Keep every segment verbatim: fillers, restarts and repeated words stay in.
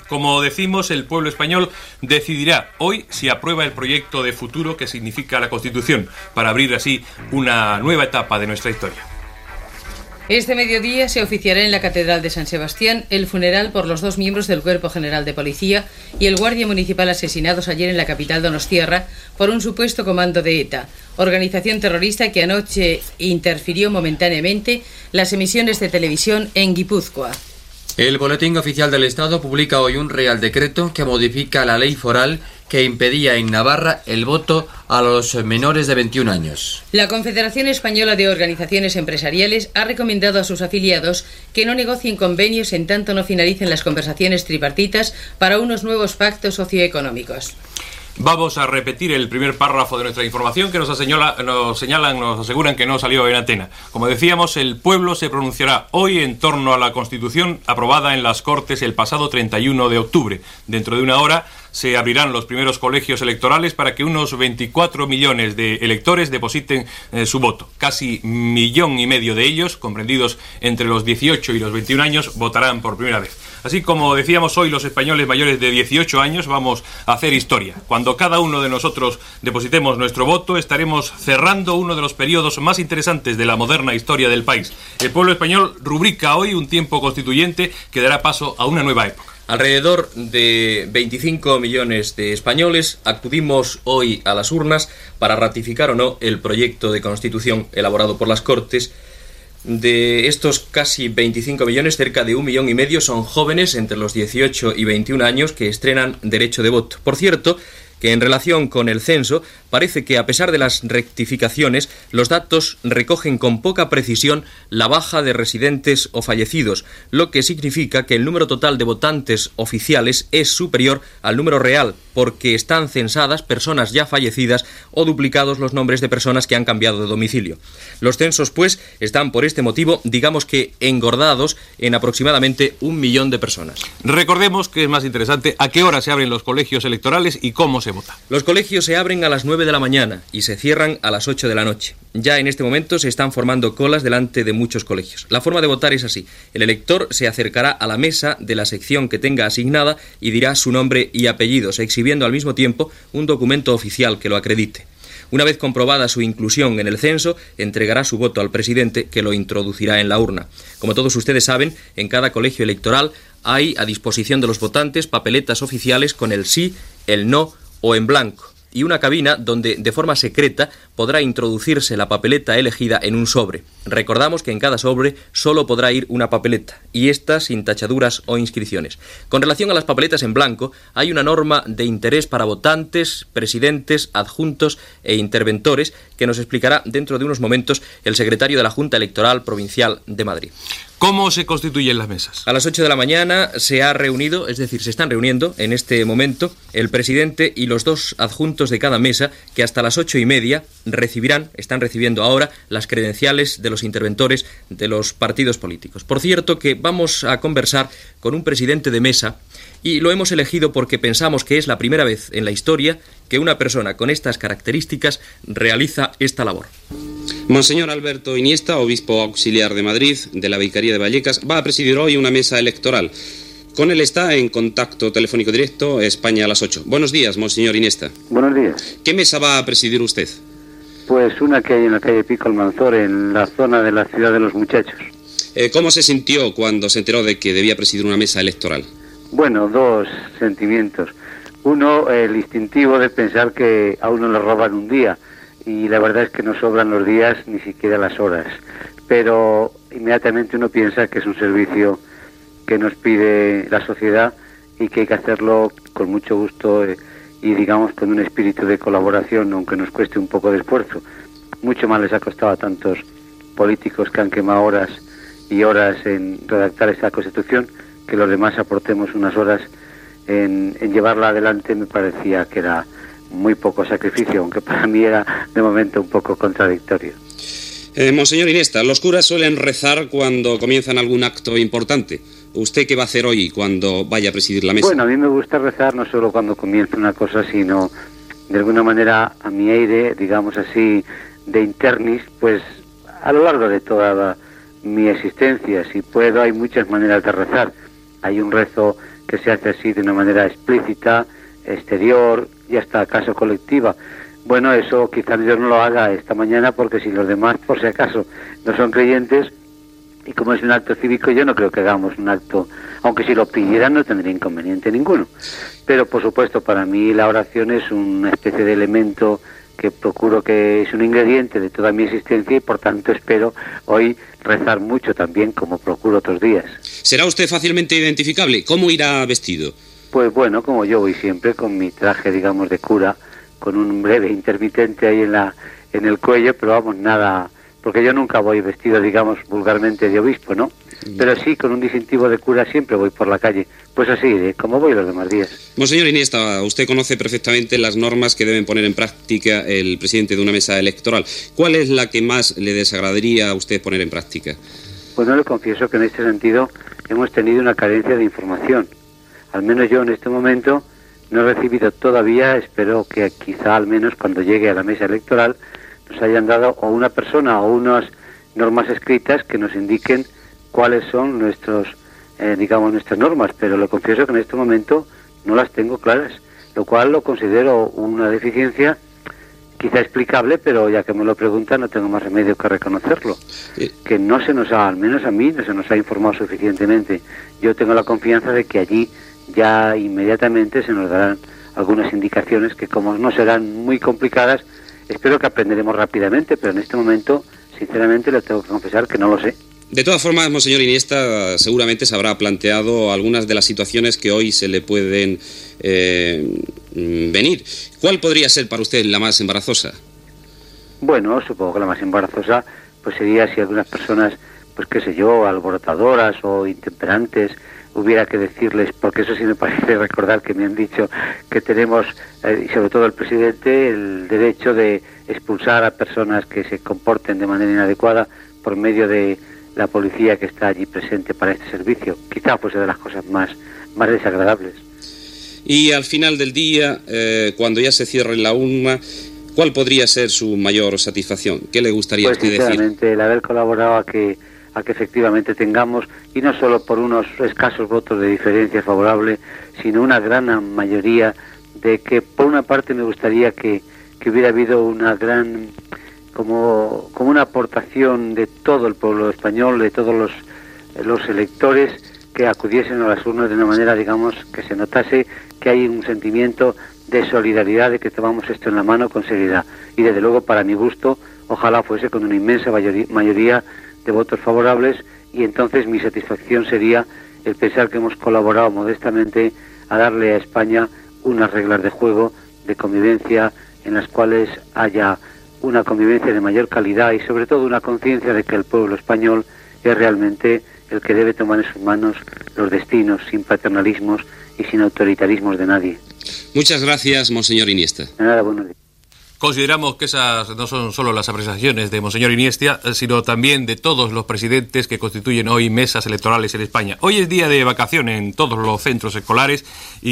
Como decimos, el pueblo español decidirá hoy si aprueba el proyecto de futuro que significa la Constitución, para abrir así una nueva etapa de nuestra historia. Este mediodía se oficiará en la Catedral de San Sebastián el funeral por los dos miembros del Cuerpo General de Policía y el guardia municipal asesinados ayer en la capital donostiarra por un supuesto comando de ETA, organización terrorista que anoche interfirió momentáneamente las emisiones de televisión en Guipúzcoa. El Boletín Oficial del Estado publica hoy un Real Decreto que modifica la ley foral que impedía en Navarra el voto a los menores de veintiún años. La Confederación Española de Organizaciones Empresariales ha recomendado a sus afiliados que no negocien convenios en tanto no finalicen las conversaciones tripartitas para unos nuevos pactos socioeconómicos. Vamos a repetir el primer párrafo de nuestra información que nos, señala, nos señalan, nos aseguran que no salió en antena. Como decíamos, el pueblo se pronunciará hoy en torno a la Constitución aprobada en las Cortes el pasado treinta y uno de octubre. Dentro de una hora se abrirán los primeros colegios electorales para que unos veinticuatro millones de electores depositen eh, su voto. Casi millón y medio de ellos, comprendidos entre los dieciocho y los veintiún años, votarán por primera vez. Así como decíamos hoy, los españoles mayores de dieciocho años vamos a hacer historia. Cuando cada uno de nosotros depositemos nuestro voto, estaremos cerrando uno de los periodos más interesantes de la moderna historia del país. El pueblo español rubrica hoy un tiempo constituyente que dará paso a una nueva época. Alrededor de veinticinco millones de españoles acudimos hoy a las urnas para ratificar o no el proyecto de Constitución elaborado por las Cortes. De estos casi veinticinco millones, cerca de un millón y medio son jóvenes entre los dieciocho y veintiún años que estrenan derecho de voto. Por cierto, que en relación con el censo, parece que a pesar de las rectificaciones, los datos recogen con poca precisión la baja de residentes o fallecidos, lo que significa que el número total de votantes oficiales es superior al número real, porque están censadas personas ya fallecidas o duplicados los nombres de personas que han cambiado de domicilio. Los censos, pues, están por este motivo, digamos que engordados en aproximadamente un millón de personas. Recordemos que es más interesante a qué hora se abren los colegios electorales y cómo se vota. Los colegios se abren a las nueve de la mañana y se cierran a las ocho de la noche. Ya en este momento se están formando colas delante de muchos colegios. La forma de votar es así. El elector se acercará a la mesa de la sección que tenga asignada y dirá su nombre y apellidos, exhibiendo al mismo tiempo un documento oficial que lo acredite. Una vez comprobada su inclusión en el censo, entregará su voto al presidente, que lo introducirá en la urna. Como todos ustedes saben, en cada colegio electoral hay a disposición de los votantes papeletas oficiales con el sí, el no o en blanco, y una cabina donde de forma secreta podrá introducirse la papeleta elegida en un sobre. Recordamos que en cada sobre solo podrá ir una papeleta, y esta sin tachaduras o inscripciones. Con relación a las papeletas en blanco, hay una norma de interés para votantes, presidentes, adjuntos e interventores que nos explicará dentro de unos momentos el secretario de la Junta Electoral Provincial de Madrid. ¿Cómo se constituyen las mesas? A las ocho de la mañana se ha reunido, es decir, se están reuniendo en este momento el presidente y los dos adjuntos de cada mesa, que hasta las ocho y media recibirán, están recibiendo ahora las credenciales de los interventores de los partidos políticos. Por cierto, que vamos a conversar con un presidente de mesa y lo hemos elegido porque pensamos que es la primera vez en la historia que una persona con estas características realiza esta labor. Monseñor Alberto Iniesta, obispo auxiliar de Madrid, de la Vicaría de Vallecas, va a presidir hoy una mesa electoral. Con él está en contacto telefónico directo España a las ocho. Buenos días, Monseñor Iniesta. Buenos días. ¿Qué mesa va a presidir usted? Pues una que hay en la calle Pico Almanzor, en la zona de la Ciudad de los Muchachos. Eh, ¿Cómo se sintió cuando se enteró de que debía presidir una mesa electoral? Bueno, dos sentimientos. Uno, el instintivo de pensar que a uno le roban un día, y la verdad es que no sobran los días ni siquiera las horas. Pero inmediatamente uno piensa que es un servicio que nos pide la sociedad y que hay que hacerlo con mucho gusto eh, y digamos con un espíritu de colaboración, aunque nos cueste un poco de esfuerzo. Mucho más les ha costado a tantos políticos que han quemado horas y horas en redactar esta Constitución, que los demás aportemos unas horas en, en llevarla adelante. Me parecía que era muy poco sacrificio, aunque para mí era de momento un poco contradictorio. Eh, Monseñor Iniesta, los curas suelen rezar cuando comienzan algún acto importante. ¿Usted qué va a hacer hoy cuando vaya a presidir la mesa? Bueno, a mí me gusta rezar no solo cuando comienza una cosa, sino de alguna manera a mi aire, digamos así, de internis, pues a lo largo de toda la, mi existencia. Si puedo, hay muchas maneras de rezar. Hay un rezo que se hace así de una manera explícita, exterior y hasta acaso colectiva. Bueno, eso quizás yo no lo haga esta mañana, porque si los demás, por si acaso, no son creyentes, y como es un acto cívico, yo no creo que hagamos un acto, aunque si lo pidieran no tendría inconveniente ninguno. Pero por supuesto, para mí la oración es una especie de elemento que procuro, que es un ingrediente de toda mi existencia, y por tanto espero hoy rezar mucho también, como procuro otros días. ¿Será usted fácilmente identificable? ¿Cómo irá vestido? Pues bueno, como yo voy siempre, con mi traje, digamos, de cura, con un breve intermitente ahí en la en el cuello, pero vamos, nada, porque yo nunca voy vestido, digamos, vulgarmente de obispo, ¿no? Pero sí, con un distintivo de cura siempre voy por la calle. Pues así, ¿eh? Como voy los demás días. Monseñor Iniesta, usted conoce perfectamente las normas que deben poner en práctica el presidente de una mesa electoral. ¿Cuál es la que más le desagradaría a usted poner en práctica? Pues no le confieso que en este sentido hemos tenido una carencia de información. Al menos yo en este momento no he recibido todavía, espero que quizá al menos cuando llegue a la mesa electoral nos hayan dado o una persona o unas normas escritas que nos indiquen cuáles son nuestros, eh, digamos, nuestras normas, pero le confieso que en este momento no las tengo claras, lo cual lo considero una deficiencia quizá explicable, pero ya que me lo preguntan no tengo más remedio que reconocerlo, sí. Que no se nos ha, al menos a mí, no se nos ha informado suficientemente. Yo tengo la confianza de que allí ya inmediatamente se nos darán algunas indicaciones que, como no serán muy complicadas, espero que aprenderemos rápidamente, pero en este momento, sinceramente, le tengo que confesar que no lo sé. De todas formas, monseñor Iniesta seguramente se habrá planteado algunas de las situaciones que hoy se le pueden eh, venir. ¿Cuál podría ser para usted la más embarazosa? Bueno, supongo que la más embarazosa pues sería si algunas personas, pues qué sé yo, alborotadoras o intemperantes, hubiera que decirles, porque eso sí me parece recordar que me han dicho que tenemos, eh, y sobre todo el presidente, el derecho de expulsar a personas que se comporten de manera inadecuada por medio de la policía que está allí presente para este servicio. Quizá pues de las cosas más, más desagradables. Y al final del día, eh, cuando ya se cierre la urna, ¿cuál podría ser su mayor satisfacción? ¿Qué le gustaría pues, a usted decir? Sinceramente, el haber colaborado a que a que efectivamente tengamos, y no solo por unos escasos votos de diferencia favorable, sino una gran mayoría de que, por una parte, me gustaría que, que hubiera habido una gran, como, como una aportación de todo el pueblo español, de todos los, los electores, que acudiesen a las urnas de una manera, digamos, que se notase que hay un sentimiento de solidaridad, de que tomamos esto en la mano con seriedad. Y desde luego, para mi gusto, ojalá fuese con una inmensa mayoría de votos favorables, y entonces mi satisfacción sería el pensar que hemos colaborado modestamente a darle a España unas reglas de juego, de convivencia, en las cuales haya una convivencia de mayor calidad y sobre todo una conciencia de que el pueblo español es realmente el que debe tomar en sus manos los destinos, sin paternalismos y sin autoritarismos de nadie. Muchas gracias, monseñor Iniesta. De nada, buenos días. Consideramos que esas no son solo las apreciaciones de monseñor Iniesta, sino también de todos los presidentes que constituyen hoy mesas electorales en España. Hoy es día de vacaciones en todos los centros escolares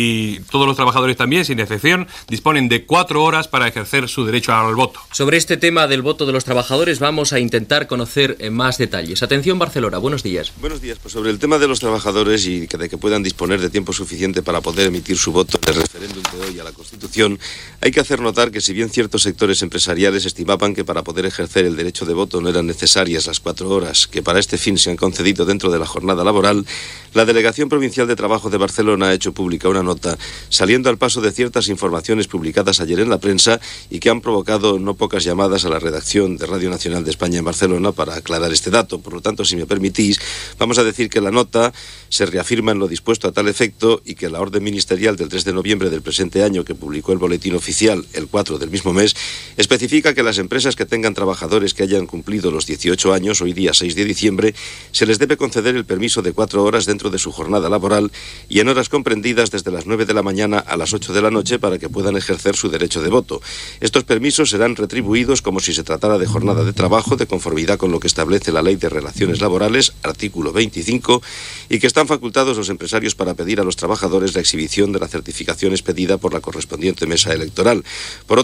y todos los trabajadores también, sin excepción, disponen de cuatro horas para ejercer su derecho al voto. Sobre este tema del voto de los trabajadores vamos a intentar conocer más detalles. Atención, Barcelona, buenos días. Buenos días. Pues sobre el tema de los trabajadores y de que puedan disponer de tiempo suficiente para poder emitir su voto en el referéndum de hoy a la Constitución, hay que hacer notar que si bien ciertos sectores empresariales estimaban que para poder ejercer el derecho de voto no eran necesarias las cuatro horas que para este fin se han concedido dentro de la jornada laboral, la Delegación Provincial de Trabajo de Barcelona ha hecho pública una nota saliendo al paso de ciertas informaciones publicadas ayer en la prensa y que han provocado no pocas llamadas a la redacción de Radio Nacional de España en Barcelona para aclarar este dato. Por lo tanto, si me permitís, vamos a decir que la nota se reafirma en lo dispuesto a tal efecto y que la orden ministerial del tres de noviembre del presente año, que publicó el Boletín Oficial el cuatro del mismo mes, especifica que las empresas que tengan trabajadores que hayan cumplido los dieciocho años, hoy día seis de diciembre, se les debe conceder el permiso de cuatro horas dentro de su jornada laboral y en horas comprendidas desde las nueve de la mañana a las ocho de la noche para que puedan ejercer su derecho de voto. Estos permisos serán retribuidos como si se tratara de jornada de trabajo, de conformidad con lo que establece la Ley de Relaciones Laborales, artículo veinticinco, y que están facultados los empresarios para pedir a los trabajadores la exhibición de la certificación expedida por la correspondiente mesa electoral. Por otra parte,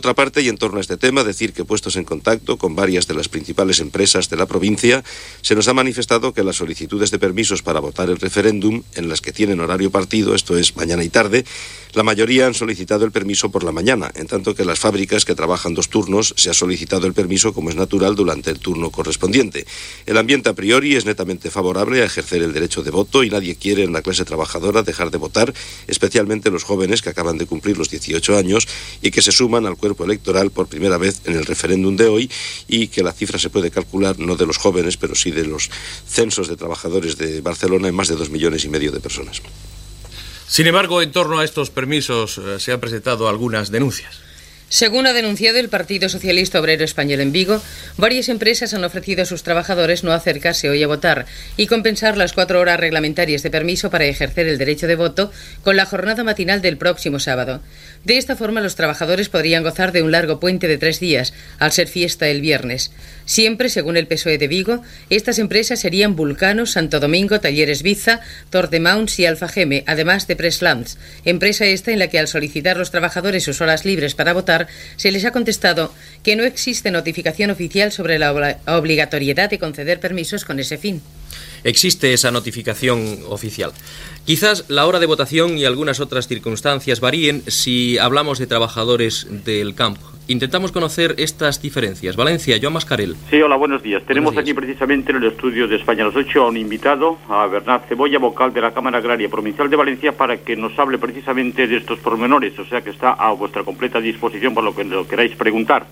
y en torno a este tema decir que, puestos en contacto con varias de las principales empresas de la provincia, se nos ha manifestado que las solicitudes de permisos para votar el referéndum, en las que tienen horario partido, esto es mañana y tarde, la mayoría han solicitado el permiso por la mañana, en tanto que las fábricas que trabajan dos turnos se ha solicitado el permiso, como es natural, durante el turno correspondiente. El ambiente a priori es netamente favorable a ejercer el derecho de voto y nadie quiere en la clase trabajadora dejar de votar, especialmente los jóvenes que acaban de cumplir los dieciocho años y que se suman al cuerpo electoral por primera vez en el referéndum de hoy, y que la cifra se puede calcular no de los jóvenes, pero sí de los censos de trabajadores de Barcelona en más de dos millones y medio de personas. Sin embargo, en torno a estos permisos eh, se han presentado algunas denuncias. Según ha denunciado el Partido Socialista Obrero Español en Vigo, varias empresas han ofrecido a sus trabajadores no acercarse hoy a votar y compensar las cuatro horas reglamentarias de permiso para ejercer el derecho de voto con la jornada matinal del próximo sábado. De esta forma, los trabajadores podrían gozar de un largo puente de tres días, al ser fiesta el viernes. Siempre, según el P S O E de Vigo, estas empresas serían Vulcano, Santo Domingo, Talleres Biza, Tordemounts y Alfageme, además de Presslands, empresa esta en la que al solicitar los trabajadores sus horas libres para votar, se les ha contestado que no existe notificación oficial sobre la obligatoriedad de conceder permisos con ese fin. Existe esa notificación oficial. Quizás la hora de votación y algunas otras circunstancias varíen si hablamos de trabajadores del campo. Intentamos conocer estas diferencias. Valencia, Joan Mascarell. Sí, hola, buenos días. Tenemos buenos días. Aquí precisamente en el estudio de España a las ocho a un invitado, a Bernat Cebolla, vocal de la Cámara Agraria Provincial de Valencia, para que nos hable precisamente de estos pormenores, o sea que está a vuestra completa disposición para lo que lo queráis preguntar.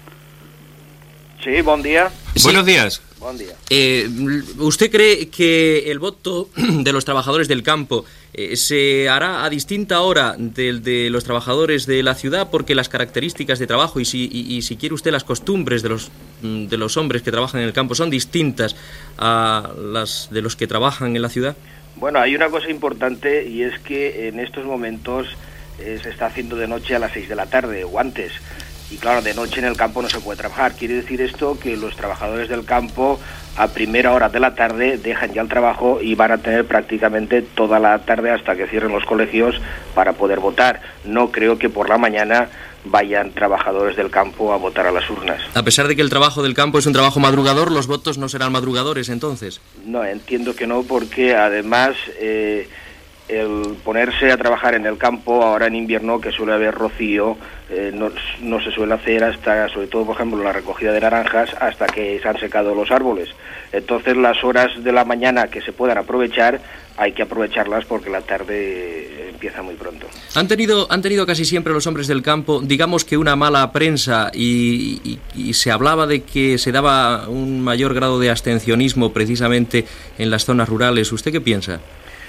Sí, buen día. Sí. Buenos días. Buen día. Eh, ¿Usted cree que el voto de los trabajadores del campo eh, se hará a distinta hora del de los trabajadores de la ciudad? Porque las características de trabajo y si, y, y si quiere usted las costumbres de los, de los hombres que trabajan en el campo son distintas a las de los que trabajan en la ciudad. Bueno, hay una cosa importante y es que en estos momentos eh, se está haciendo de noche a las seis de la tarde o antes. Y claro, de noche en el campo no se puede trabajar. Quiere decir esto que los trabajadores del campo a primera hora de la tarde dejan ya el trabajo y van a tener prácticamente toda la tarde hasta que cierren los colegios para poder votar. No creo que por la mañana vayan trabajadores del campo a votar a las urnas. A pesar de que el trabajo del campo es un trabajo madrugador, ¿los votos no serán madrugadores entonces? No, entiendo que no, porque además eh, el ponerse a trabajar en el campo ahora en invierno, que suele haber rocío, eh, no, no se suele hacer hasta, sobre todo por ejemplo la recogida de naranjas, hasta que se han secado los árboles. Entonces las horas de la mañana que se puedan aprovechar hay que aprovecharlas porque la tarde empieza muy pronto. Han tenido, han tenido casi siempre los hombres del campo, digamos que una mala prensa y, y, y se hablaba de que se daba un mayor grado de abstencionismo precisamente en las zonas rurales. ¿Usted qué piensa?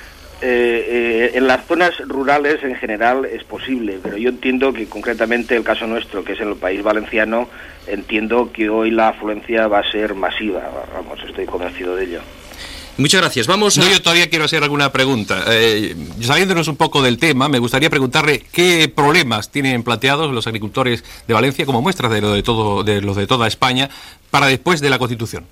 Eh, eh, en las zonas rurales en general es posible, pero yo entiendo que concretamente el caso nuestro, que es en el País Valenciano, entiendo que hoy la afluencia va a ser masiva, vamos, estoy convencido de ello. Muchas gracias. Vamos a... No, yo todavía quiero hacer alguna pregunta. Eh, saliéndonos un poco del tema, me gustaría preguntarle qué problemas tienen planteados los agricultores de Valencia como muestras de lo de todo, de los de toda España, para después de la Constitución.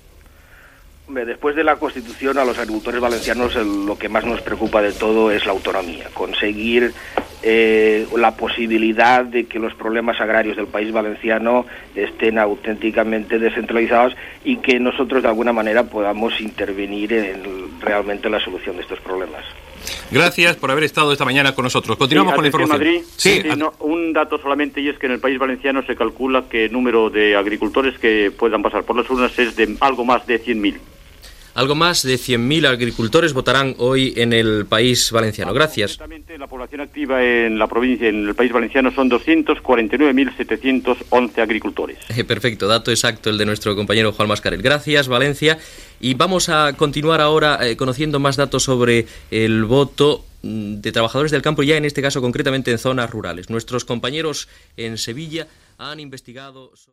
Después de la Constitución, a los agricultores valencianos el, lo que más nos preocupa de todo es la autonomía, conseguir eh, la posibilidad de que los problemas agrarios del País Valenciano estén auténticamente descentralizados y que nosotros de alguna manera podamos intervenir en realmente la solución de estos problemas. Gracias por haber estado esta mañana con nosotros. Continuamos sí, con la información. Madrid, sí, sí, no, un dato solamente, y es que en el País Valenciano se calcula que el número de agricultores que puedan pasar por las urnas es de algo más de cien mil. Algo más de cien mil agricultores votarán hoy en el País Valenciano. Gracias. Exactamente, la población activa en la provincia, en el País Valenciano, son doscientos cuarenta y nueve mil setecientos once agricultores. Eh, perfecto, dato exacto el de nuestro compañero Juan Mascarell. Gracias, Valencia. Y vamos a continuar ahora eh, conociendo más datos sobre el voto de trabajadores del campo, ya en este caso concretamente en zonas rurales. Nuestros compañeros en Sevilla han investigado...